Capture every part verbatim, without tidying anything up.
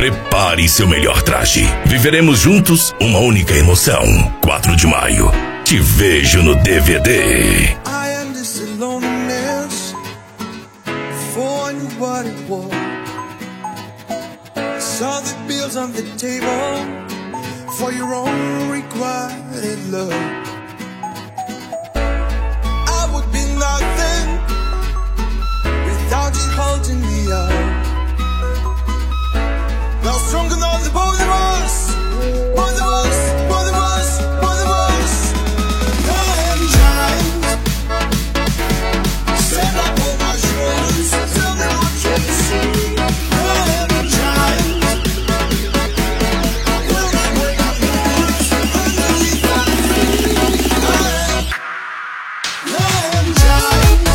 Prepare seu melhor traje. Viveremos juntos uma única emoção. quatro de maio. Te vejo no D V D. I understood loneliness before I knew what it was. Saw the bills on the table for your own requited love. I would be nothing without you holding me up. Now stronger than the both of us, both of us, both of us, both of us. I am giant. Stand up on my shoulders, tell me what you see. I am giant. Will not break my bones underneath my feet. I am, I am giant.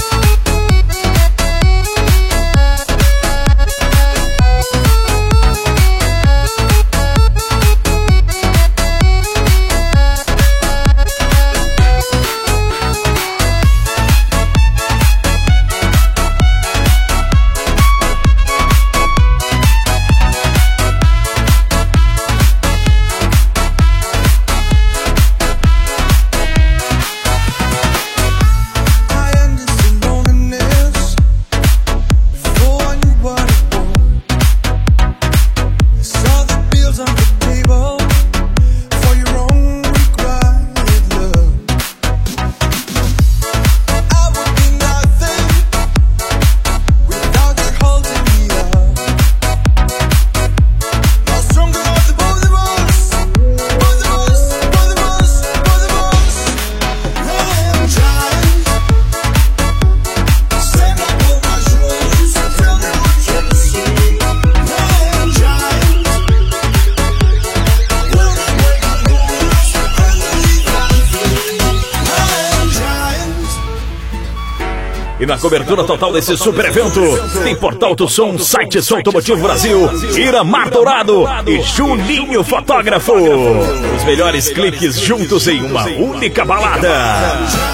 E na cobertura total desse super evento, tem Portal do Som, Site Som Automotivo Brasil, Iramar Dourado e Juninho Fotógrafo. Os melhores cliques juntos em uma única balada.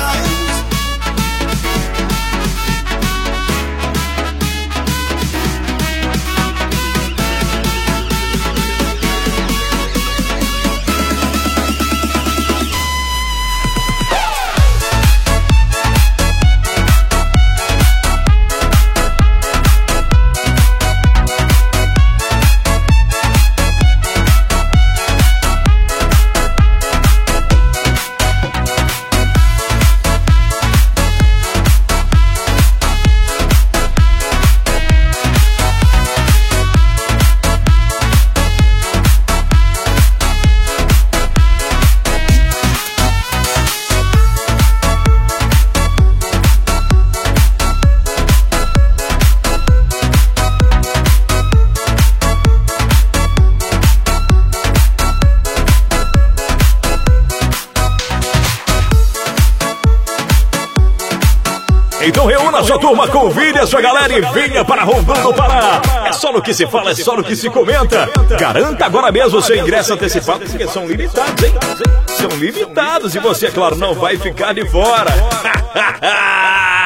Então reúna a sua turma, convide a sua galera e venha para Rondônia do Pará. É só no que se fala, é só no que se comenta. Garanta agora mesmo o seu ingresso antecipado, porque são limitados, hein? São limitados e você, é claro, não vai ficar de fora.